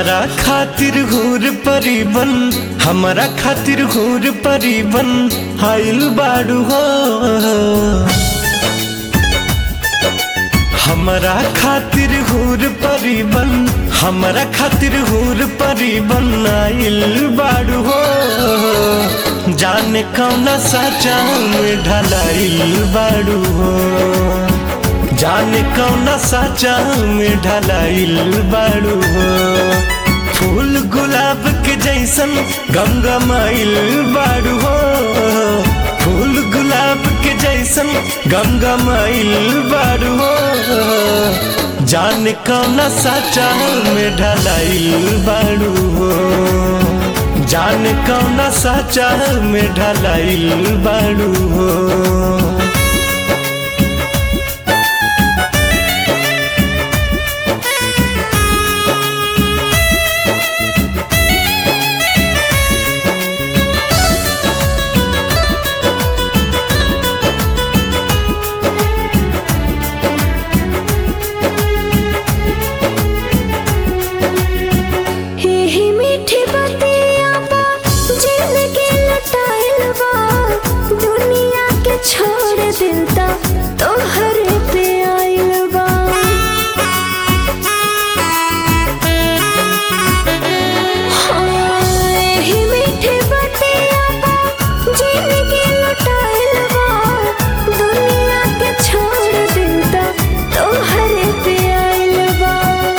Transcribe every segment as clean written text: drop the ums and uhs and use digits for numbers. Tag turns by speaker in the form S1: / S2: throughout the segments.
S1: हमरा खातिर हूर परिबन, हमरा खातिर हूर परिबन आइल बाड़ू हो। हमरा खातिर हूर परिबन, हमरा खातिर हूर परिबन आइल बाड़ू हो। जाने कौना साचा में ढलाइल बाड़ू हो, जाने कौना साचा में ढलाइल बाड़ू हो। फूल गुलाब के जैसन गमगमाइल बाड़ू हो, फूल गुलाब के जैसन गमगमाइल बाड़ू हो। जाने कौना साचा में ढलाइल बाड़ू हो, जाने कौना साचा में ढलाइल बाड़ू हो।
S2: छोड़ दिलता तोहर पे आइल बा, ही मीठे बतिया बा जिंदगी लुटाइल बा। दुनिया के छोड़ दिलता तोहर पे आइल बा।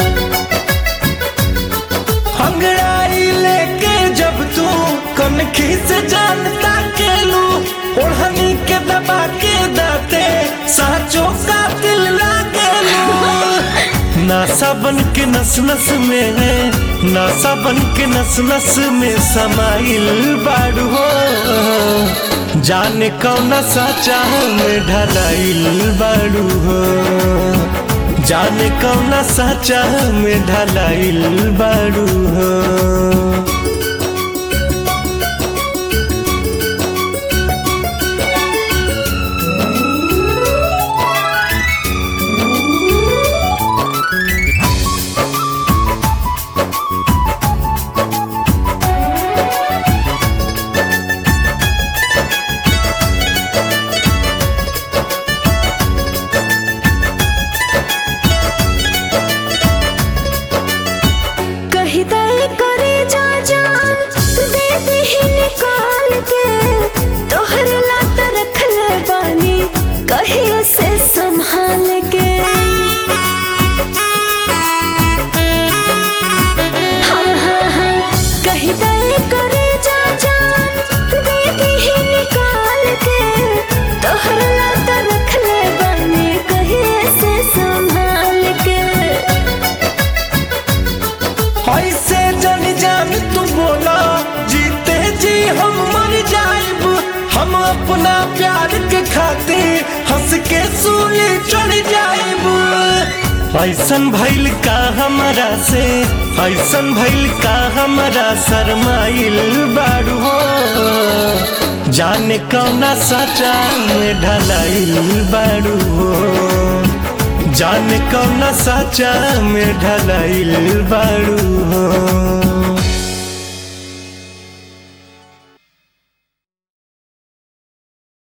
S1: अंगड़ाई लेके जब तू कनखी से जानता के लू, ओढ़नी के दबा के दाते साचो का दिल लागे लो। नासा बन के नस नस में है, नासा बन के नस नस में समाइल बाड़ू हो। जाने कौना साचा में ढलाइल बाड़ू हो, जाने कौना साचा में ढलाइल बाड़ू हो।
S2: करे जा जान दे दे ही निकाल के, तोहर लात रख ले बानी कहीं से संभाल के। हाँ हाँ हाँ कहीं दे करे जा जान दे दे ही निकाल के, तोहर लात रख ले बानी कहीं से संभाल के।
S1: ऐसे जन जान तू बोला जीते जी हम मर जाइब, हम अपना प्यार के खातिर हंस के सूली चढ़ जाइब। ऐसन भइल का हमरा से, ऐसन भइल का हमरा शरमाइल बाड़ू हो। जाने कौना साचा में ढलाइल बाड़ू हो, जाने कौना साचा में ढलाइल बाड़ू हो।